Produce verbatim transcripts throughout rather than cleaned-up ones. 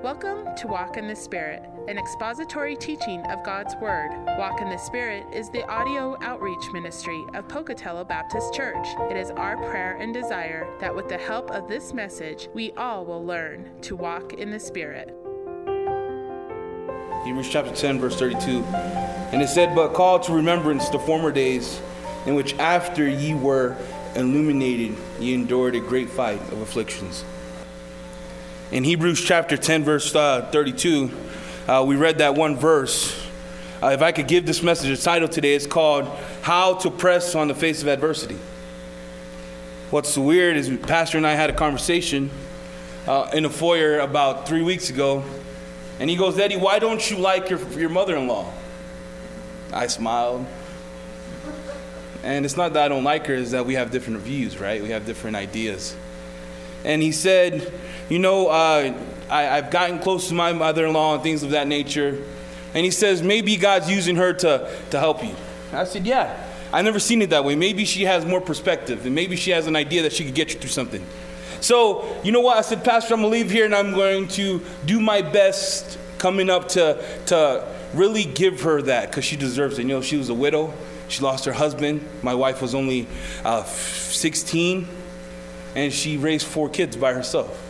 Welcome to Walk in the Spirit, an expository teaching of God's Word. Walk in the Spirit is the audio outreach ministry of Pocatello Baptist Church. It is our prayer and desire that with the help of this message, we all will learn to walk in the Spirit. Hebrews chapter ten, verse thirty-two. And it said, "But call to remembrance the former days, in which after ye were illuminated, ye endured a great fight of afflictions." In Hebrews chapter ten, verse uh, thirty-two, uh, we read that one verse. Uh, if I could give this message a title today, it's called How to Press on the Face of Adversity. What's weird is Pastor and I had a conversation uh, in the foyer about three weeks ago. And he goes, "Eddie, why don't you like your, your mother-in-law?" I smiled. And it's not that I don't like her, it's that we have different views, right? We have different ideas. And he said, you know, uh, I, I've gotten close to my mother-in-law and things of that nature. And he says, maybe God's using her to, to help you. I said, yeah, I've never seen it that way. Maybe she has more perspective, and maybe she has an idea that she could get you through something. So, you know what? I said, Pastor, I'm going to leave here and I'm going to do my best coming up to, to really give her that, because she deserves it. You know, she was a widow. She lost her husband. My wife was only uh, sixteen, and she raised four kids by herself.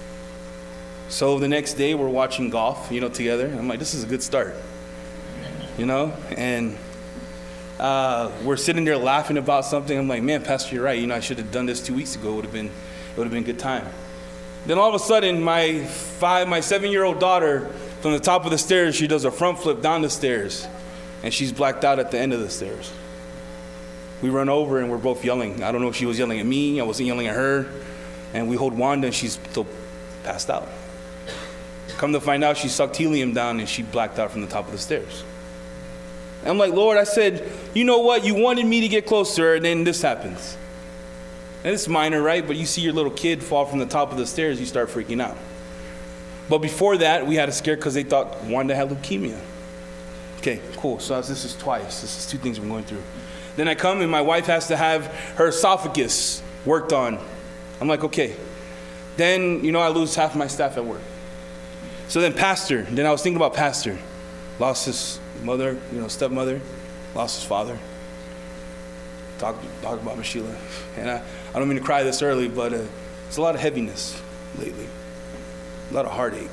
So the next day we're watching golf, you know, together. I'm like, this is a good start, you know? And uh, we're sitting there laughing about something. I'm like, man, Pastor, you're right. You know, I should have done this two weeks ago. It would have been, it would have been a good time. Then all of a sudden, my five, my seven-year-old daughter, from the top of the stairs, she does a front flip down the stairs, and she's blacked out at the end of the stairs. We run over, and we're both yelling. I don't know if she was yelling at me. I wasn't yelling at her. And we hold Wanda, and she's still passed out. Come to find out, she sucked helium down, and she blacked out from the top of the stairs. And I'm like, Lord, I said, you know what? You wanted me to get close to her, and then this happens. And it's minor, right? But you see your little kid fall from the top of the stairs, you start freaking out. But before that, we had a scare because they thought Wanda had leukemia. Okay, cool. So this is twice. This is two things we're going through. Then I come and my wife has to have her esophagus worked on. I'm like, okay. Then, you know, I lose half my staff at work. So then pastor, then I was thinking about pastor. Lost his mother, you know, stepmother. Lost his father. Talk, talk about Miss Sheila. And I, I don't mean to cry this early, but uh, there's a lot of heaviness lately. A lot of heartache.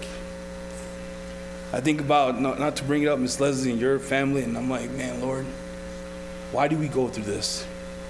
I think about, not, not to bring it up, Miss Leslie and your family, and I'm like, man, Lord, why do we go through this?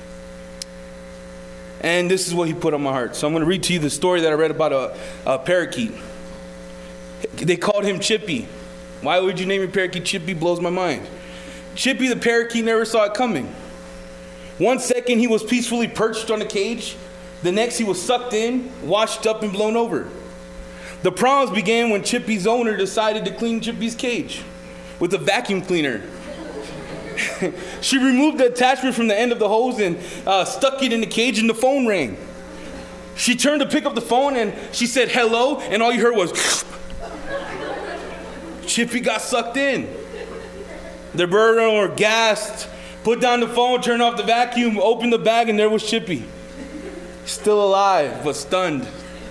And this is what he put on my heart. So I'm going to read to you the story that I read about a, a parakeet. They called him Chippy. Why would you name your parakeet Chippy? Blows my mind. Chippy the parakeet never saw it coming. One second he was peacefully perched on a cage. The next he was sucked in, washed up, and blown over. The problems began when Chippy's owner decided to clean Chippy's cage with a vacuum cleaner. She removed the attachment from the end of the hose and uh, stuck it in the cage, and the phone rang. She turned to pick up the phone and she said hello, and all you heard was Chippy got sucked in. The bird owner gasped, put down the phone, turned off the vacuum, opened the bag, and there was Chippy. Still alive, but stunned.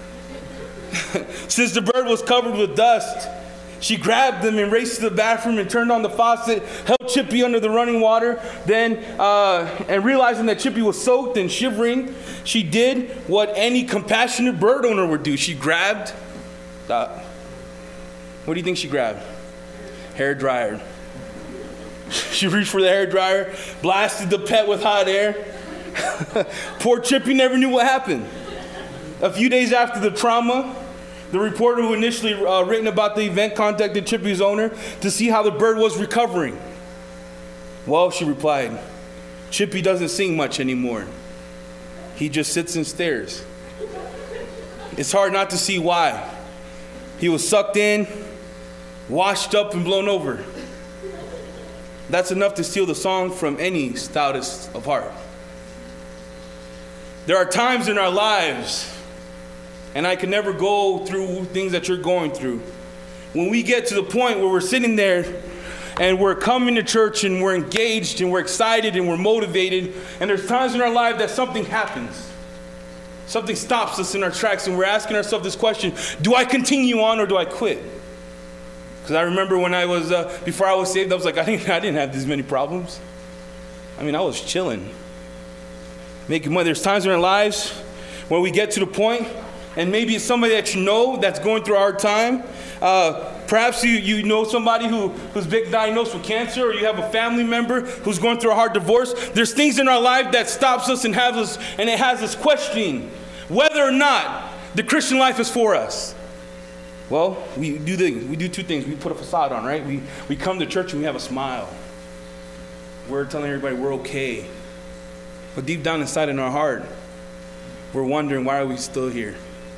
Since the bird was covered with dust, she grabbed him and raced to the bathroom and turned on the faucet, held Chippy under the running water. Then, uh, and realizing that Chippy was soaked and shivering, she did what any compassionate bird owner would do. She grabbed, uh, what do you think she grabbed? Hair dryer. She reached for the hair dryer, blasted the pet with hot air. Poor Chippy never knew what happened. A few days after the trauma, the reporter who initially uh, written about the event contacted Chippy's owner to see how the bird was recovering. Well, she replied, Chippy doesn't sing much anymore. He just sits and stares. It's hard not to see why. He was sucked in, washed up, and blown over. That's enough to steal the song from any stoutest of heart. There are times in our lives, and I can never go through things that you're going through, when we get to the point where we're sitting there and we're coming to church and we're engaged and we're excited and we're motivated, and there's times in our life that something happens. Something stops us in our tracks, and we're asking ourselves this question: do I continue on or do I quit? Because I remember when I was, uh, before I was saved, I was like, I didn't, I didn't have these many problems. I mean, I was chilling, making money. There's times in our lives where we get to the point, and maybe it's somebody that you know that's going through a hard time. Uh, perhaps you, you know somebody who, who's been diagnosed with cancer, or you have a family member who's going through a hard divorce. There's things in our life that stops us and has us, and it has us questioning whether or not the Christian life is for us. Well, we do the, we do two things. We put a facade on, right? We we come to church and we have a smile. We're telling everybody we're okay. But deep down inside in our heart, we're wondering, why are we still here?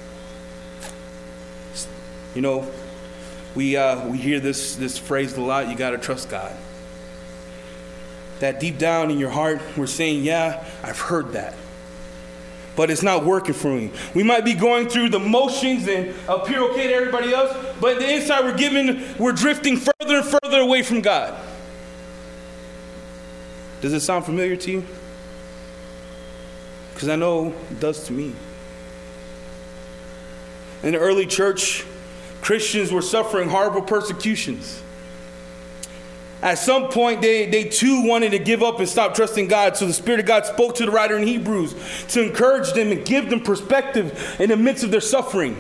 You know, we uh, we hear this, this phrase a lot: you got to trust God. That deep down in your heart, we're saying, yeah, I've heard that, but it's not working for me. We might be going through the motions and appear okay to everybody else, but the inside we're giving, we're drifting further and further away from God. Does it sound familiar to you? Because I know it does to me. In the early church, Christians were suffering horrible persecutions. At some point, they, they too wanted to give up and stop trusting God. So the Spirit of God spoke to the writer in Hebrews to encourage them and give them perspective in the midst of their suffering.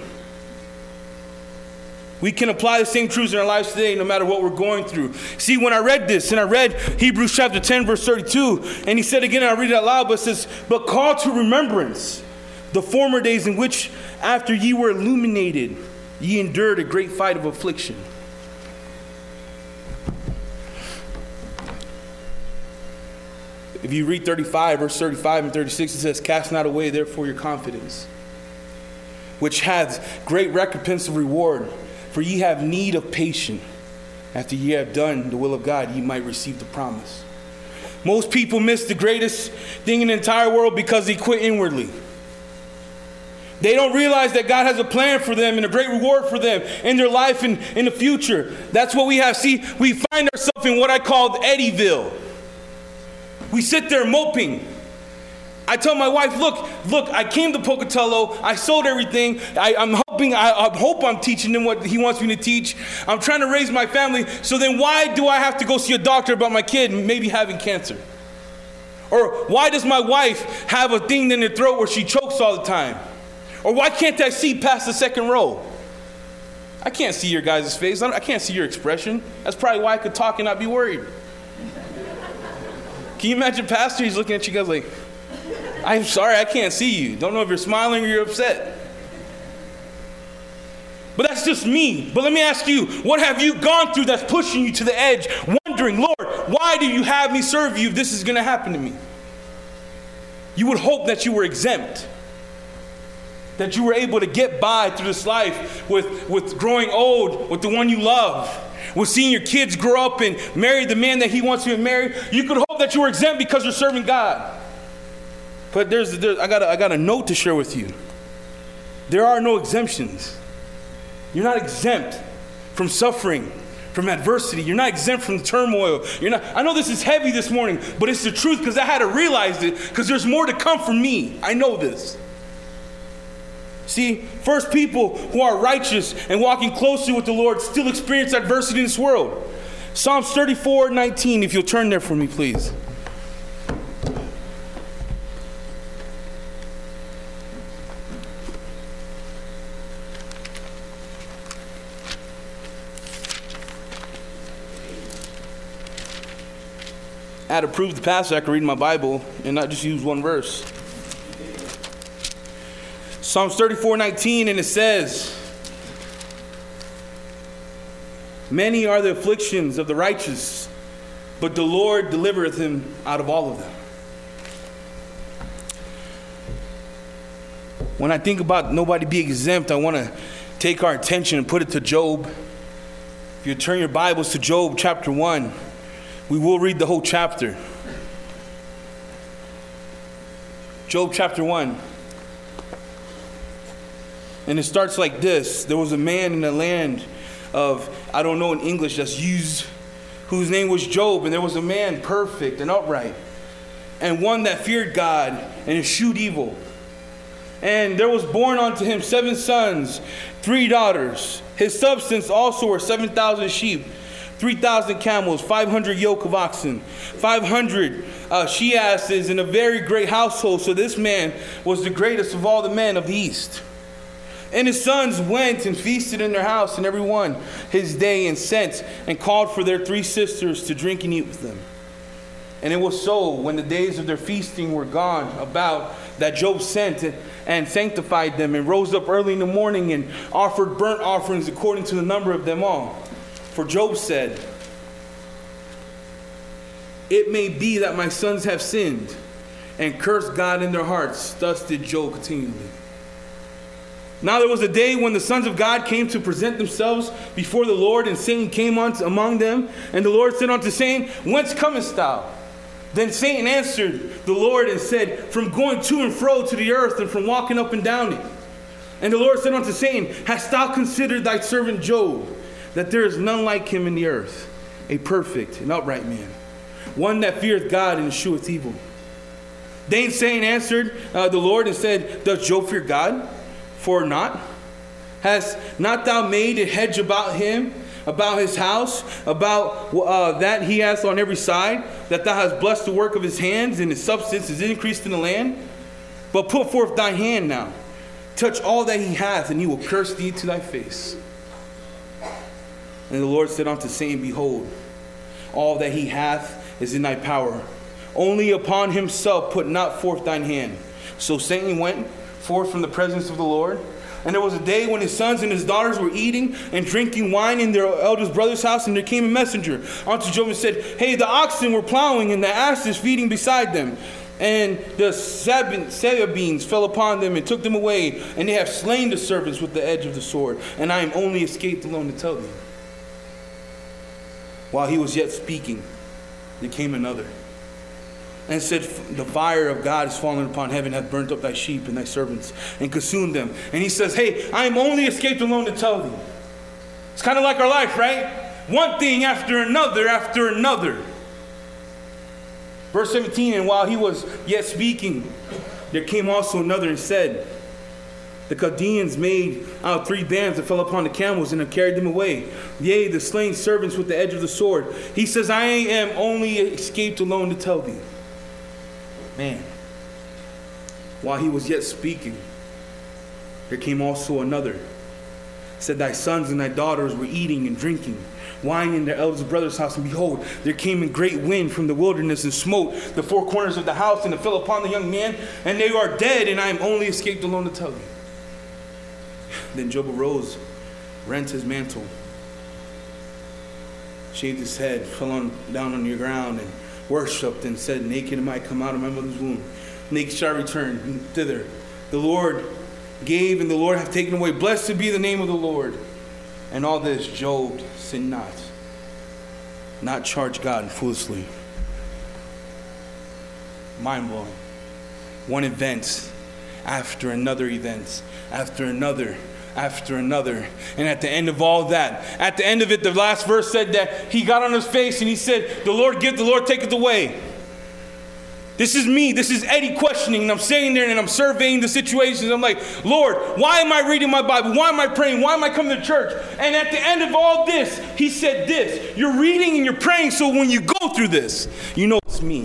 We can apply the same truths in our lives today, no matter what we're going through. See, when I read this, and I read Hebrews chapter ten, verse thirty-two, and he said again, and I read it out loud, but it says, but call to remembrance the former days in which, after ye were illuminated, ye endured a great fight of affliction. If you read thirty-five, verse thirty-five and thirty-six, it says, cast not away therefore your confidence, which hath great recompense of reward. For ye have need of patience. After ye have done the will of God, ye might receive the promise. Most people miss the greatest thing in the entire world because they quit inwardly. They don't realize that God has a plan for them and a great reward for them in their life and in the future. That's what we have. See, we find ourselves in what I call Eddyville. We sit there moping. I tell my wife, look, look, I came to Pocatello. I sold everything. I, I'm hoping, I, I hope I'm teaching him what he wants me to teach. I'm trying to raise my family. So then why do I have to go see a doctor about my kid maybe having cancer? Or why does my wife have a thing in her throat where she chokes all the time? Or why can't I see past the second row? I can't see your guys' face. I can't see your expression. That's probably why I could talk and not be worried. Can you imagine pastor? He's looking at you guys like, I'm sorry, I can't see you. Don't know if you're smiling or you're upset. But that's just me. But let me ask you, what have you gone through that's pushing you to the edge, wondering, Lord, why do you have me serve you if this is going to happen to me? You would hope that you were exempt, that you were able to get by through this life with, with growing old, with the one you love, with seeing your kids grow up and marry the man that he wants you to marry. You could hope that you were exempt because you're serving God. But there's, there's I got a, I got a note to share with you. There are no exemptions. You're not exempt from suffering, from adversity. You're not exempt from turmoil. You're not. I know this is heavy this morning, but it's the truth because I had to realize it because there's more to come from me. I know this. See, first, people who are righteous and walking closely with the Lord still experience adversity in this world. Psalms thirty-four nineteen, if you'll turn there for me, please. I had to prove the passage I could read my Bible and not just use one verse. Psalms thirty-four nineteen, and it says, many are the afflictions of the righteous, but the Lord delivereth him out of all of them. When I think about nobody being exempt, I want to take our attention and put it to Job. If you turn your Bibles to Job chapter one, we will read the whole chapter. Job chapter one. And it starts like this. There was a man in the land of, I don't know in English, that's used, whose name was Job. And there was a man perfect and upright, and one that feared God and eschewed evil. And there was born unto him seven sons, three daughters. His substance also were seven thousand sheep, three thousand camels, five hundred yoke of oxen, five hundred uh, she asses, and a very great household. So this man was the greatest of all the men of the east. And his sons went and feasted in their house, and every one his day, and sent and called for their three sisters to drink and eat with them. And it was so, when the days of their feasting were gone about, that Job sent and sanctified them, and rose up early in the morning and offered burnt offerings according to the number of them all. For Job said, "It may be that my sons have sinned and cursed God in their hearts." Thus did Job continually. Now there was a day when the sons of God came to present themselves before the Lord, and Satan came unto, among them. And the Lord said unto Satan, "Whence comest thou?" Then Satan answered the Lord and said, "From going to and fro to the earth, and from walking up and down it." And the Lord said unto Satan, "Hast thou considered thy servant Job, that there is none like him in the earth, a perfect and upright man, one that feareth God and escheweth evil?" Then Satan answered uh, the Lord and said, "Does Job fear God? For not? Hast not thou made a hedge about him, about his house, about uh, that he has on every side, that thou hast blessed the work of his hands, and his substance is increased in the land? But put forth thine hand now, touch all that he hath, and he will curse thee to thy face." And the Lord said unto Satan, "Behold, all that he hath is in thy power. Only upon himself put not forth thine hand." So Satan went forth from the presence of the Lord. And there was a day when his sons and his daughters were eating and drinking wine in their eldest brother's house, and there came a messenger unto Job and said, "Hey, the oxen were plowing and the asses feeding beside them. And the Sabaeans fell upon them and took them away, and they have slain the servants with the edge of the sword. And I am only escaped alone to tell thee." While he was yet speaking, there came another, and said, "The fire of God is fallen upon heaven, hath burnt up thy sheep and thy servants, and consumed them." And he says, "Hey, I am only escaped alone to tell thee." It's kind of like our life, right? One thing after another after another. Verse seventeen, "And while he was yet speaking, there came also another and said, The Chaldeans made out three bands that fell upon the camels and have carried them away. Yea, the slain servants with the edge of the sword." He says, "I am only escaped alone to tell thee." Man, while he was yet speaking, there came also another. Said, "Thy sons and thy daughters were eating and drinking wine in their eldest brother's house, and behold, there came a great wind from the wilderness and smote the four corners of the house, and it fell upon the young man, and they are dead, and I am only escaped alone to tell thee." Then Job arose, rent his mantle, shaved his head, fell on, down on the ground, and worshipped, and said, "Naked am I come out of my mother's womb, naked shall I return thither. The Lord gave, and the Lord hath taken away. Blessed be the name of the Lord." And all this Job sinned not, not charged God foolishly. Mind-blowing. One event after another event, after another, after another. And at the end of all that, at the end of it, the last verse said that he got on his face and he said, "The Lord give, the Lord take it away." This is me. This is Eddie questioning. And I'm sitting there and I'm surveying the situations. I'm like, "Lord, why am I reading my Bible? Why am I praying? Why am I coming to church?" And at the end of all this, he said this: "You're reading and you're praying, so when you go through this, you know it's me.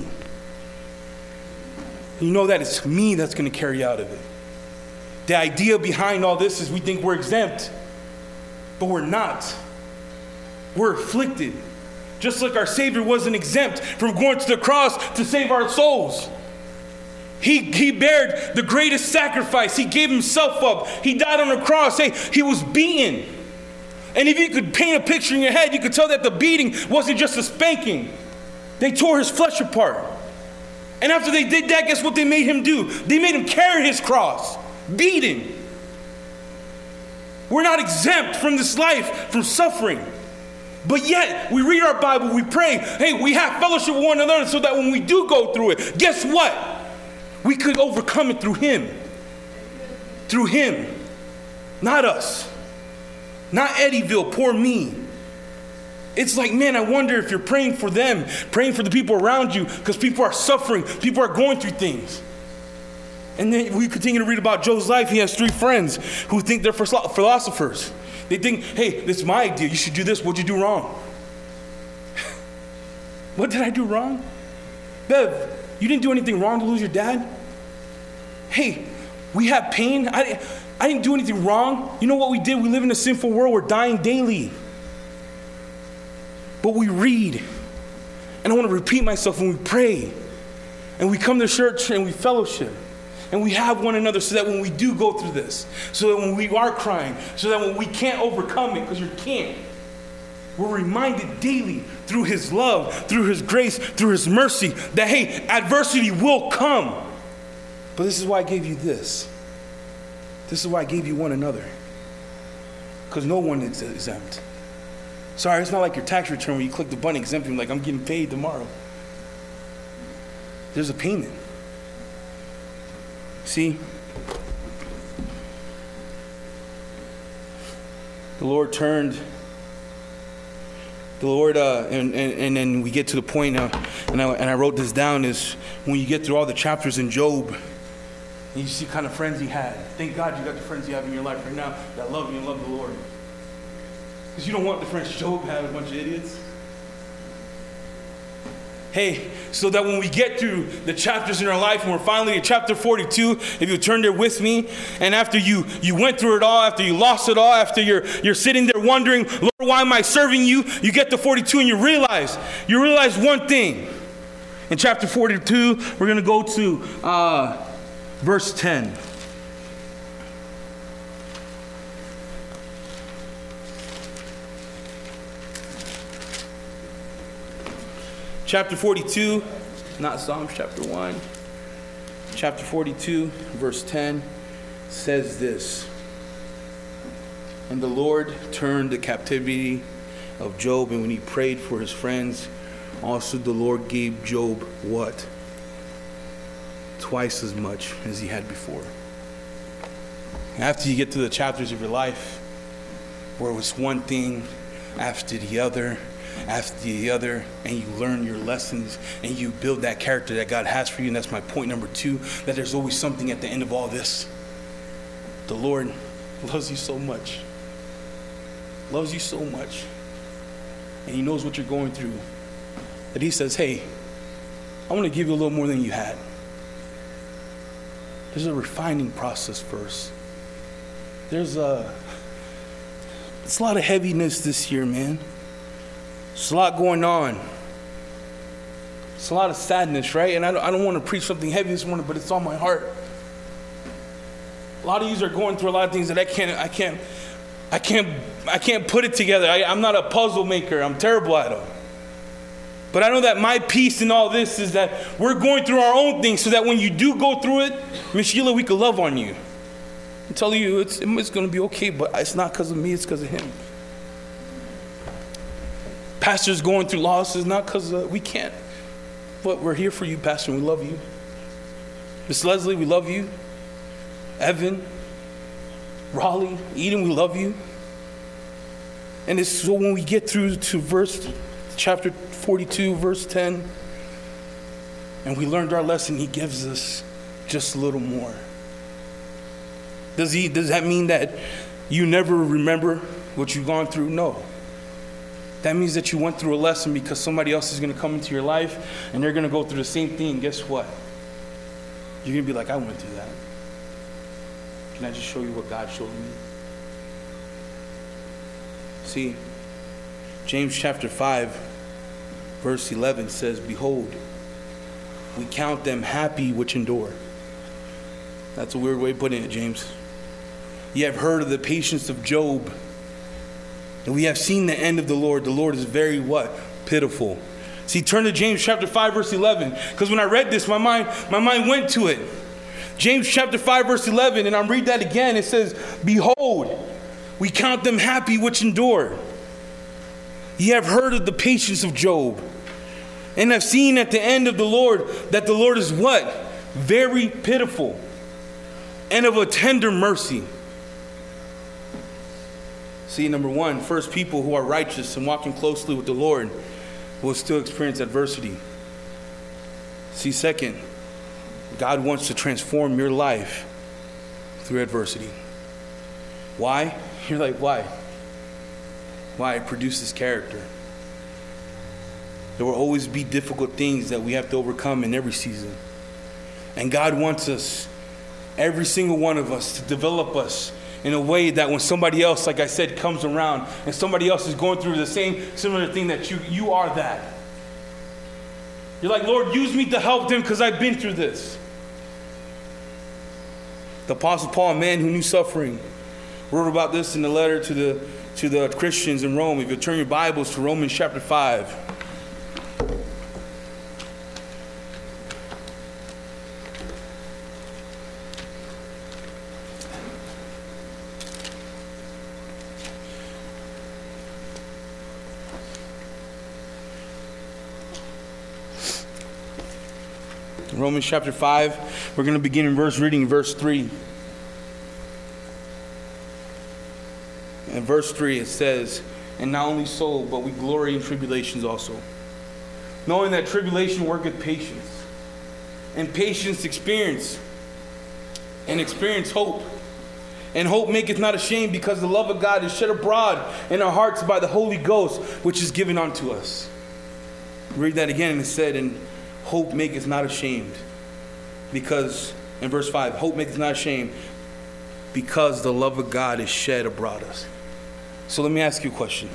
You know that it's me that's going to carry out of it." The idea behind all this is we think we're exempt, but we're not. We're afflicted. Just like our Savior wasn't exempt from going to the cross to save our souls. He, he bared the greatest sacrifice. He gave himself up. He died on the cross. Hey, he was beaten. And if you could paint a picture in your head, you could tell that the beating wasn't just a spanking. They tore his flesh apart. And after they did that, guess what they made him do? They made him carry his cross. Beaten. We're not exempt from this life, from suffering. But yet, we read our Bible, we pray, hey, we have fellowship with one another so that when we do go through it, guess what? We could overcome it through him. Through him. Not us. Not Eddyville, poor me. It's like, man, I wonder if you're praying for them, praying for the people around you, because people are suffering, people are going through things. And then we continue to read about Job's life. He has three friends who think they're philosophers. They think, hey, this is my idea. You should do this. What'd you do wrong? What did I do wrong? Bev, you didn't do anything wrong to lose your dad? Hey, we have pain. I, I didn't do anything wrong. You know what we did? We live in a sinful world. We're dying daily. But we read. And I want to repeat myself when we pray. And we come to church and we fellowship. And we have one another so that when we do go through this, so that when we are crying, so that when we can't overcome it, because you can't, we're reminded daily through his love, through his grace, through his mercy, that, hey, adversity will come. But this is why I gave you this. This is why I gave you one another. Because no one is exempt. Sorry, it's not like your tax return where you click the button exempting, like I'm getting paid tomorrow. There's a payment. See, the Lord turned, the Lord, uh, and, and, and then we get to the point now, and I, and I wrote this down, is when you get through all the chapters in Job, and you see the kind of friends he had. Thank God you got the friends you have in your life right now that love you and love the Lord. Because you don't want the friends Job had, a bunch of idiots. Hey, so that when we get through the chapters in our life, and we're finally at chapter forty-two, if you turn there with me, and after you you went through it all, after you lost it all, after you're you're sitting there wondering, Lord, why am I serving you? You get to forty-two and you realize, you realize one thing. In chapter forty-two, we're going to go to uh, verse ten. Chapter forty-two, not Psalms chapter one. Chapter forty-two, verse ten says this. And the Lord turned the captivity of Job, and when he prayed for his friends, also the Lord gave Job what? Twice as much as he had before. After you get to the chapters of your life where it was one thing after the other, after the other, and you learn your lessons and you build that character that God has for you. And that's my point number two, that there's always something at the end of all this. The Lord loves you so much. Loves you so much. And he knows what you're going through. That he says, hey, I want to give you a little more than you had. There's a refining process first. There's a, it's a lot of heaviness this year, man. There's a lot going on. It's a lot of sadness, right? And I don't, I don't want to preach something heavy this morning, but it's on my heart. A lot of you are going through a lot of things that I can't, I can't, I can't, I can't put it together. I, I'm not a puzzle maker. I'm terrible at them. But I know that my peace in all this is that we're going through our own things, so that when you do go through it, Miss Sheila, we can love on you. I'm telling you, it's, it's going to be okay, but it's not because of me, it's because of him. Pastor's going through losses, not because uh, we can't. But we're here for you, Pastor, and we love you. Miss Leslie, we love you. Evan, Raleigh, Eden, we love you. And it's so when we get through to verse, chapter forty-two, verse ten, and we learned our lesson, he gives us just a little more. Does he? Does that mean that you never remember what you've gone through? No. That means that you went through a lesson, because somebody else is going to come into your life and they're going to go through the same thing. Guess what? You're going to be like, I went through that. Can I just show you what God showed me? See, James chapter five, verse eleven says, behold, we count them happy which endure. That's a weird way of putting it, James. You have heard of the patience of Job, and we have seen the end of the Lord. The Lord is very what? Pitiful. See, turn to James chapter five, verse eleven. Because when I read this, my mind, my mind went to it. James chapter five, verse eleven, and I'll read that again. It says, behold, we count them happy which endure. Ye have heard of the patience of Job, and have seen at the end of the Lord that the Lord is what? Very pitiful, and of a tender mercy. See, number one, first, people who are righteous and walking closely with the Lord will still experience adversity. See, second, God wants to transform your life through adversity. Why? You're like, why? Why? It produces character. There will always be difficult things that we have to overcome in every season. And God wants us, every single one of us, to develop us in a way that when somebody else, like I said, comes around and somebody else is going through the same similar thing that you, you are that. You're like, Lord, use me to help them because I've been through this. The Apostle Paul, a man who knew suffering, wrote about this in the letter to the to the Christians in Rome. If you turn your Bibles to Romans chapter five. Romans chapter five, we're going to begin in verse reading verse three. In verse three it says, and not only so, but we glory in tribulations also, knowing that tribulation worketh patience, and patience experience, and experience hope. And hope maketh not ashamed, because the love of God is shed abroad in our hearts by the Holy Ghost, which is given unto us. Read that again, and it said, and hope maketh not ashamed, because, in verse five, hope maketh not ashamed, because the love of God is shed abroad us. So let me ask you a question.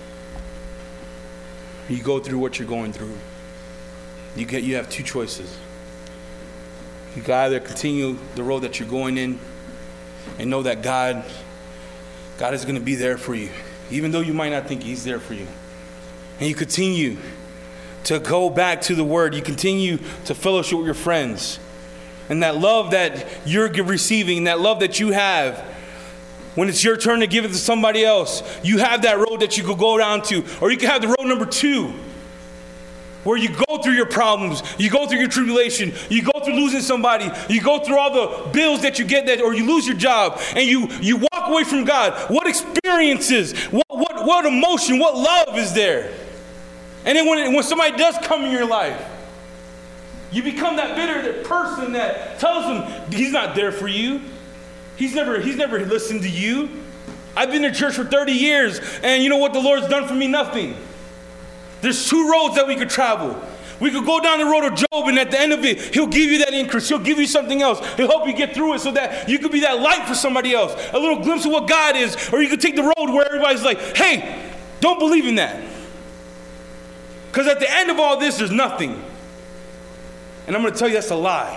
You go through what you're going through. You get, you have two choices. You can either continue the road that you're going in and know that God, God is going to be there for you, even though you might not think He's there for you. And you continue to go back to the Word. You continue to fellowship with your friends. And that love that you're receiving, that love that you have, when it's your turn to give it to somebody else, you have that road that you could go down to. Or you can have the road number two, where you go through your problems, you go through your tribulation, you go through losing somebody, you go through all the bills that you get, that, or you lose your job, and you, you walk away from God. What experiences, what, what, what emotion, what love is there? And then when, it, when somebody does come in your life, you become that bitter person that tells them He's not there for you. He's never, he's never listened to you. I've been in church for thirty years, and you know what the Lord's done for me? Nothing. There's two roads that we could travel. We could go down the road of Job, and at the end of it, He'll give you that increase. He'll give you something else. He'll help you get through it so that you could be that light for somebody else. A little glimpse of what God is. Or you could take the road where everybody's like, hey, don't believe in that. Because at the end of all this, there's nothing. And I'm going to tell you that's a lie.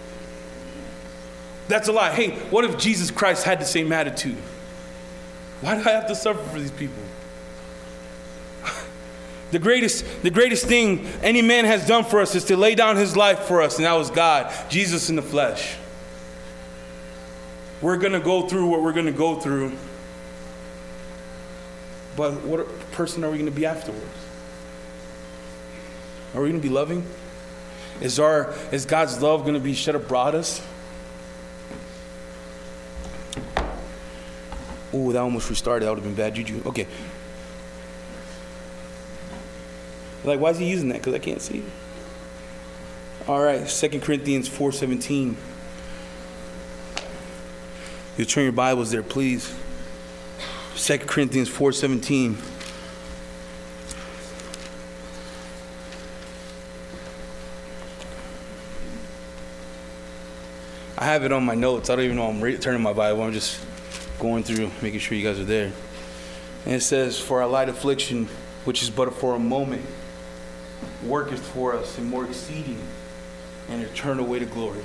That's a lie. Hey, what if Jesus Christ had the same attitude? Why do I have to suffer for these people? The greatest, the greatest thing any man has done for us is to lay down his life for us, and that was God, Jesus in the flesh. We're going to go through what we're going to go through, but what person are we going to be afterwards? Are we going to be loving? Is our is God's love going to be shed abroad us? Oh, that almost restarted. That would have been bad juju. Okay. Like, why is he using that? Because I can't see. All right, Second Corinthians four seventeen. You turn your Bibles there, please. Second Corinthians four seventeen. I have it on my notes. I don't even know I'm re- turning my Bible. I'm just going through, making sure you guys are there. And it says, for our light affliction, which is but for a moment, worketh for us a more exceeding and eternal way to glory.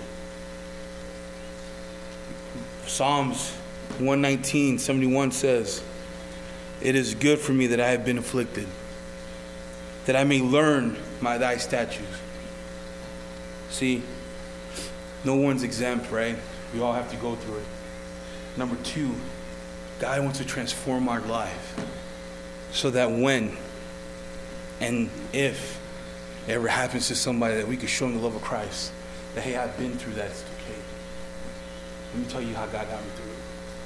Psalms one nineteen, seventy-one says, it is good for me that I have been afflicted, that I may learn my thy statutes. See, no one's exempt, right? We all have to go through it. Number two, God wants to transform our life so that when and if it ever happens to somebody, that we can show them the love of Christ. That, hey, I've been through that. It's okay. Let me tell you how God got me through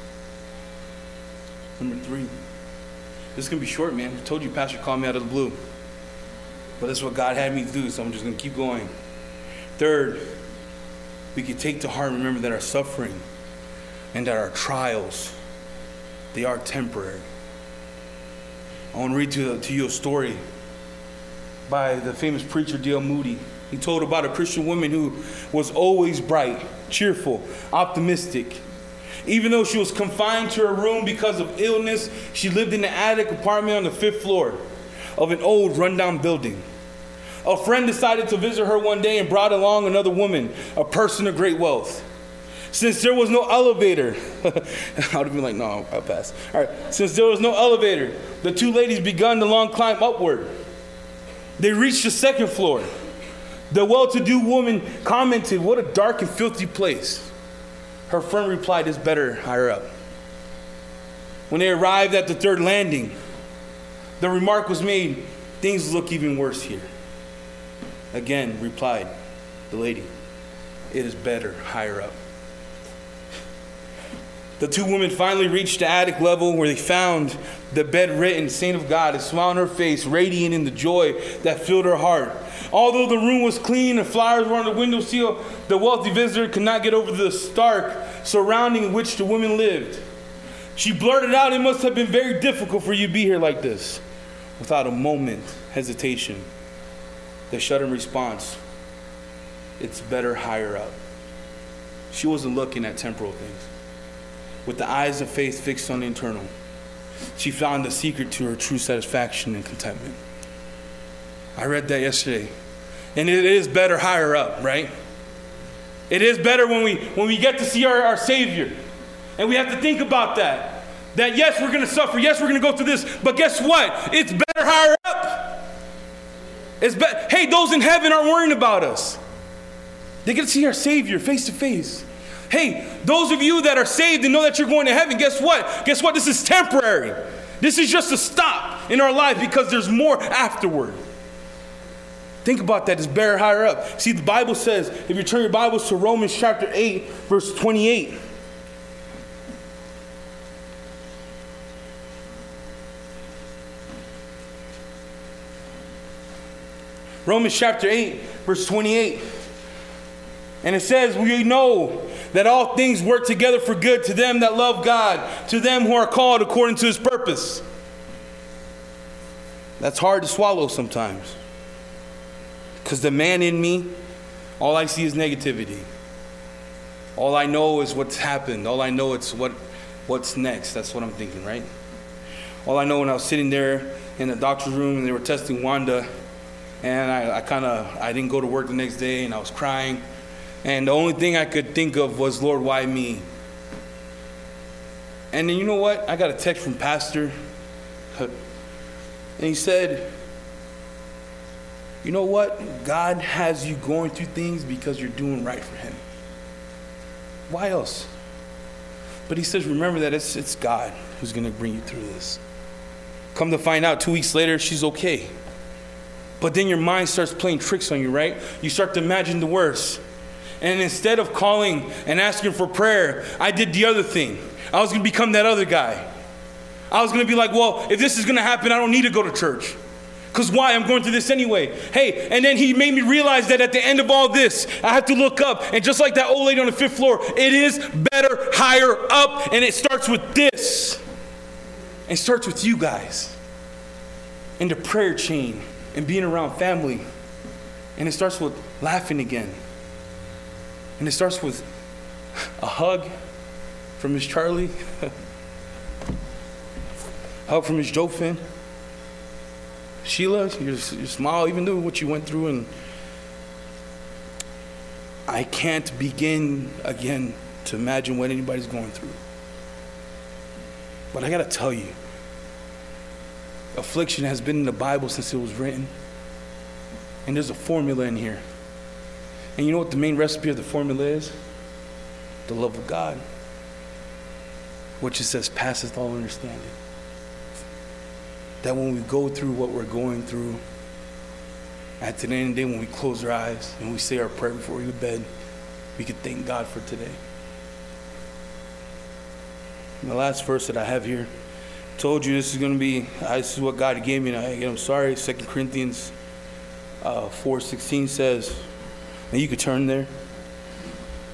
it. Number three, this is going to be short, man. I told you Pastor called me out of the blue. But that's what God had me do, so I'm just going to keep going. Third, we can take to heart and remember that our suffering and that our trials, they are temporary. I want to read to, to you a story by the famous preacher D L Moody. He told about a Christian woman who was always bright, cheerful, optimistic. Even though she was confined to her room because of illness, she lived in an attic apartment on the fifth floor of an old rundown building. A friend decided to visit her one day and brought along another woman, a person of great wealth. Since there was no elevator, I would have been like, no, I'll pass. All right. Since there was no elevator, the two ladies began the long climb upward. They reached the second floor. The well-to-do woman commented, "What a dark and filthy place." Her friend replied, "It's better higher up." When they arrived at the third landing, the remark was made, "Things look even worse here." Again, replied the lady, "It is better higher up." The two women finally reached the attic level where they found the bedridden saint of God, a smile on her face, radiant in the joy that filled her heart. Although the room was clean and flowers were on the windowsill, the wealthy visitor could not get over the stark surrounding in which the women lived. She blurted out, "It must have been very difficult for you to be here like this." Without a moment hesitation, they shut in response, "It's better higher up." She wasn't looking at temporal things. With the eyes of faith fixed on the eternal, she found the secret to her true satisfaction and contentment. I read that yesterday. And it is better higher up, right? It is better when we when we get to see our, our Savior. And we have to think about that. That yes, we're going to suffer. Yes, we're going to go through this. But guess what? It's better higher up. It's be- hey, those in heaven aren't worrying about us. They get to see our Savior face to face. Hey, those of you that are saved and know that you're going to heaven, guess what? Guess what? This is temporary. This is just a stop in our life because there's more afterward. Think about that. It's better higher up. See, the Bible says, if you turn your Bibles to Romans chapter eight, verse twenty-eight. Romans chapter eight, verse twenty-eight. And it says, "We know that all things work together for good to them that love God, to them who are called according to his purpose." That's hard to swallow sometimes. Because the man in me, all I see is negativity. All I know is what's happened. All I know is what, what's next. That's what I'm thinking, right? All I know when I was sitting there in the doctor's room and they were testing Wanda, and I, I kind of, I didn't go to work the next day and I was crying. And the only thing I could think of was, "Lord, why me?" And then you know what? I got a text from Pastor. And he said, "You know what? God has you going through things because you're doing right for him. Why else?" But he says, remember that it's, it's God who's going to bring you through this. Come to find out, two weeks later, she's okay. But then your mind starts playing tricks on you, right? You start to imagine the worst. And instead of calling and asking for prayer, I did the other thing. I was going to become that other guy. I was going to be like, well, if this is going to happen, I don't need to go to church. Because why? I'm going through this anyway. Hey, and then he made me realize that at the end of all this, I have to look up. And just like that old lady on the fifth floor, it is better higher up. And it starts with this. It starts with you guys. And the prayer chain. And being around family. And it starts with laughing again. And it starts with a hug from Miss Charlie. Hug from Miss Jofin. Sheila, your, your smile, even though what you went through. And I can't begin again to imagine what anybody's going through. But I got to tell you, affliction has been in the Bible since it was written. And there's a formula in here. And you know what the main recipe of the formula is? The love of God. Which it says passeth all understanding. That when we go through what we're going through, at the end of the day when we close our eyes and we say our prayer before we go to bed, we can thank God for today. And the last verse that I have here, told you this is going to be, uh, this is what God gave me. And I, I'm sorry, Second Corinthians uh, four sixteen says, and you could turn there.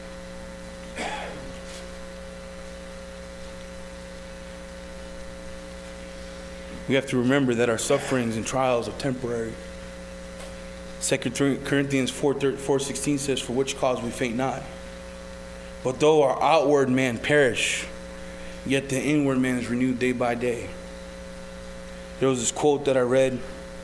We have to remember that our sufferings and trials are temporary. Second Corinthians four sixteen says, "For which cause we faint not. But though our outward man perish, yet the inward man is renewed day by day." There was this quote that I read,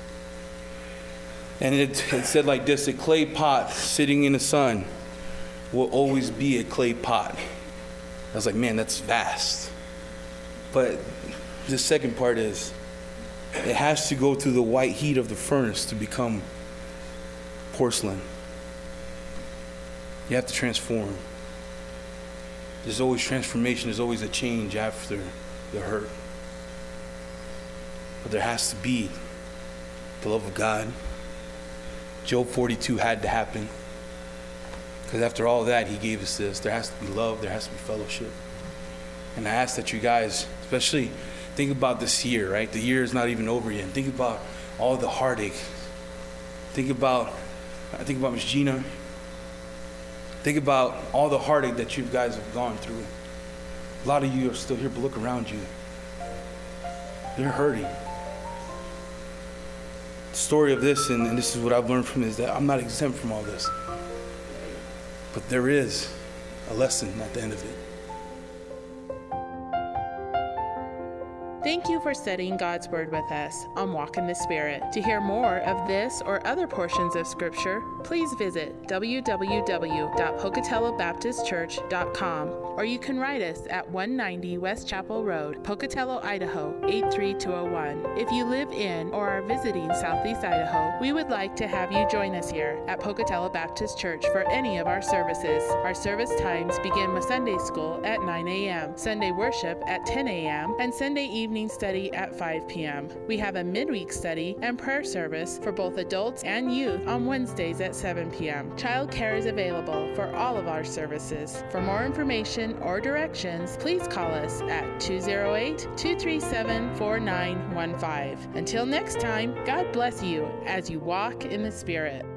and it, it said like this: "A clay pot sitting in the sun will always be a clay pot." I was like, man, that's vast. But the second part is, it has to go through the white heat of the furnace to become porcelain. You have to transform. There's always transformation. There's always a change after the hurt. But there has to be the love of God. Job forty-two had to happen. Because after all that, he gave us this. There has to be love. There has to be fellowship. And I ask that you guys, especially think about this year, right? The year is not even over yet. Think about all the heartache. Think about, I think about Miss Gina. Think about all the heartache that you guys have gone through. A lot of you are still here, but look around you. They're hurting. The story of this, and, and this is what I've learned from it, is that I'm not exempt from all this. But there is a lesson at the end of it. Thank you for studying God's Word with us on Walk in the Spirit. To hear more of this or other portions of Scripture, please visit w w w dot pocatello baptist church dot com, or you can write us at one ninety West Chapel Road, Pocatello, Idaho, eight three two oh one. If you live in or are visiting Southeast Idaho, we would like to have you join us here at Pocatello Baptist Church for any of our services. Our service times begin with Sunday school at nine a.m., Sunday worship at ten a.m., and Sunday evening study at five p.m. We have a midweek study and prayer service for both adults and youth on Wednesdays at seven p.m. Child care is available for all of our services. For more information or directions, please call us at two oh eight, two three seven, four nine one five. Until next time, God bless you as you walk in the Spirit.